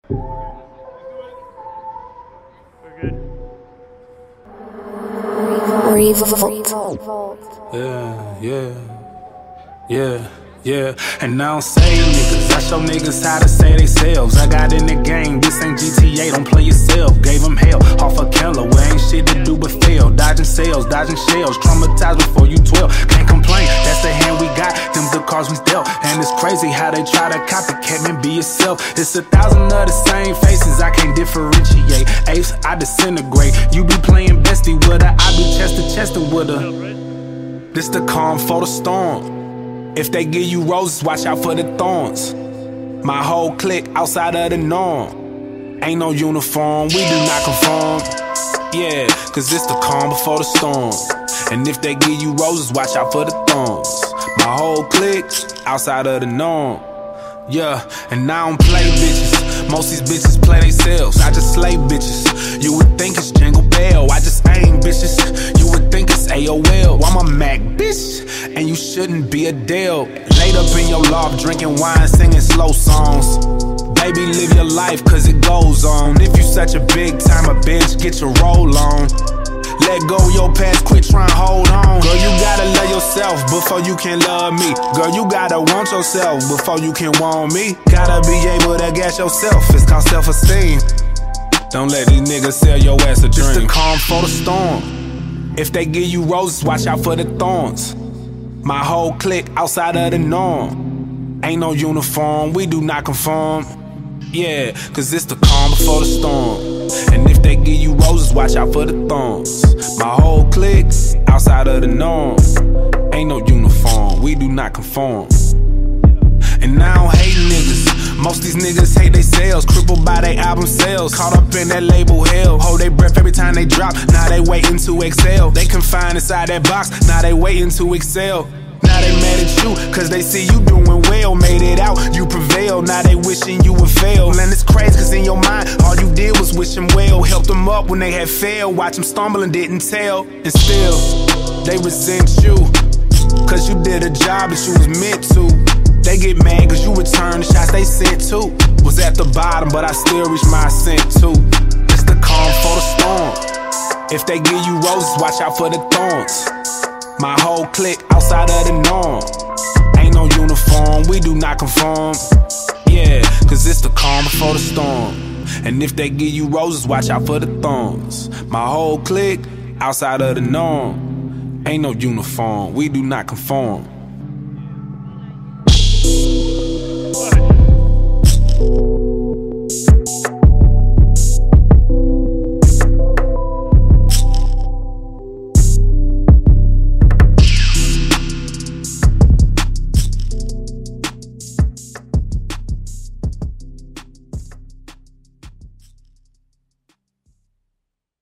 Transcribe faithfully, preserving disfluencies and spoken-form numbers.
Yeah, yeah, yeah, yeah. And I don't say niggas, I show niggas how to say they selves. I got in the game, this ain't G T A, don't play yourself. Gave them hell, off a killer, where ain't shit to do but fail. Dodging sales, dodging shells, traumatized before you twelve. Can't complain, that's the hand we got, them the cards we dealt. And it's crazy how they try to copycat and be yourself. It's a thousand of the same faces, I can't differentiate. Apes, I disintegrate. You be playing bestie with her, I be chest to chest with her. This the calm for the storm. If they give you roses, watch out for the thorns. My whole clique outside of the norm. Ain't no uniform, we do not conform. Yeah, cause it's the calm before the storm. And if they give you roses, watch out for the thorns. My whole clique outside of the norm. Yeah, and I don't play bitches. Most these bitches play themselves. I just slay bitches. You would think it's Jingle Bell. I just aim bitches. You would think it's A O L. I'm a Mac bitch, and you shouldn't be Adele. Laid up in your loft, drinking wine, singing slow songs. Baby, live your life, cause it goes on. If you such a big time a bitch, get your roll on. Let go your past, quit trying to hold on. Girl, you gotta love yourself before you can love me. Girl, you gotta want yourself before you can want me. Gotta be able to gas yourself, it's called self-esteem. Don't let these niggas sell your ass a dream. Just the calm for the storm. If they give you roses, watch out for the thorns. My whole clique outside of the norm. Ain't no uniform, we do not conform. Yeah, cause it's the calm before the storm. And if they give you roses, watch out for the thorns. My whole clique outside of the norm. Ain't no uniform, we do not conform. And I don't hate niggas, most these niggas hate they sales. Crippled by they album sales, caught up in that label hell. Hold they breath every time they drop, now they waiting to excel. They confined inside that box, now they waiting to excel. Now they mad at you, cause they see you doing well. Made it out, you prevailed, now they wishing you would fail. And it's crazy cause in your mind, all you did was wish them well. Helped them up when they had failed, watch them stumble and didn't tell. And still, they resent you, cause you did a job that you was meant to. They get mad cause you returned the shots they sent too. Was at the bottom, but I still reached my ascent too. It's the calm for the storm. If they give you roses, watch out for the thorns. My whole clique outside of the norm. Ain't no uniform, we do not conform. Yeah, cause it's the calm before the storm. And if they give you roses, watch out for the thorns. My whole clique outside of the norm. Ain't no uniform, we do not conform.